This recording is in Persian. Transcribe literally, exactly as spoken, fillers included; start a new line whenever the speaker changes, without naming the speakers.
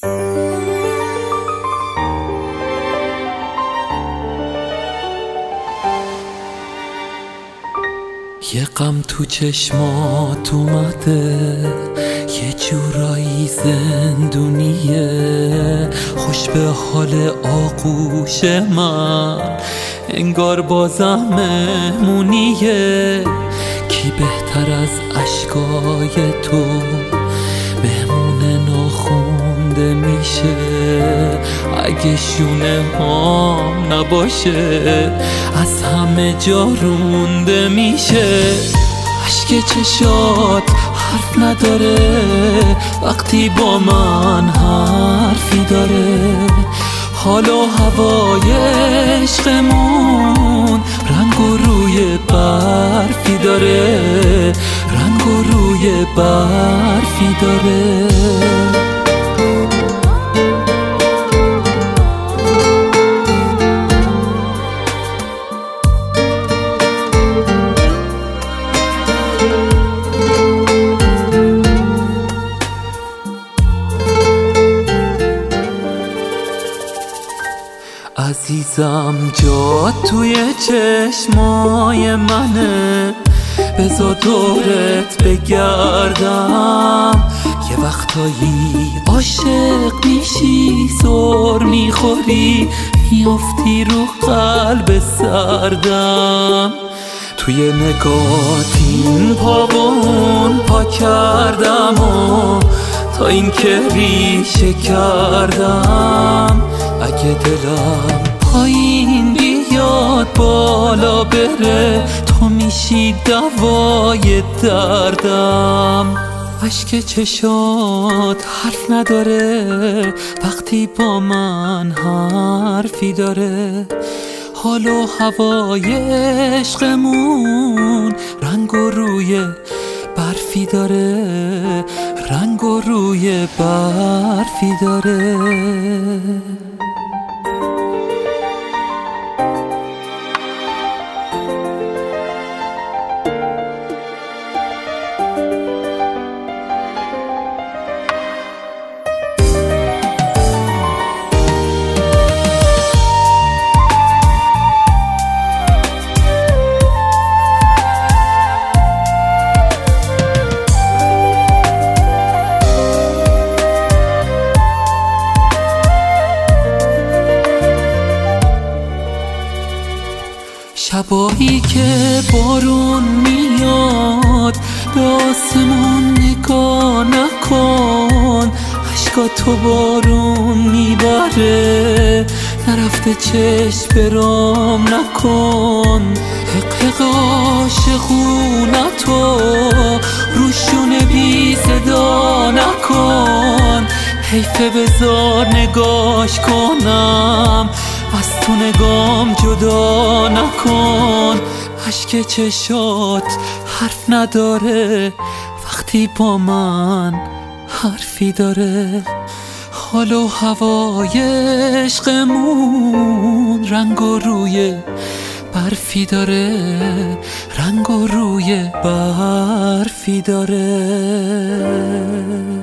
یه غم تو چشمات اومده، یه جورایی زندونیه، خوش به حال آغوش من، انگار بازم مهمونیه. کی بهتر از اشکای تو مهمون ناخونده میشه؟ اگه شونه هام نباشه از همه جا رونده میشه. اشک چشات حرف نداره وقتی با من حرفی داره. حال و هوای عشقمون رنگ و روی برفی داره، رنگ و روی برفی داره. عزیزم جا توی چشمای منه، بذار دورت بگردم. یه وقتایی عاشق میشی، سر میخوری، میافتی رو قلب سردم. توی نگات این پا و اون پا کردم و تا این که ریشه کردم. اگه دلم پایین بیاد بالا بره، تو میشی دوای دردم. اشک چشات حرف نداره وقتی با من حرفی داره. حال و هوای عشقمون رنگ و روی برفی داره، رنگ و روی برفی داره. شبایی که بارون میاد به آسمون نگاه نکن، اشکا تو بارون میبره، نرفته چشم برام نکن. حق حق عاشقونتو روشون بی صدا نکن، حیفه بذار نگاش کنم، از تو نگام جدا نکن. اشک چشات حرف نداره وقتی با من حرفی داره. حال و هوای عشقمون رنگ و روی برفی داره، رنگ و روی برفی داره.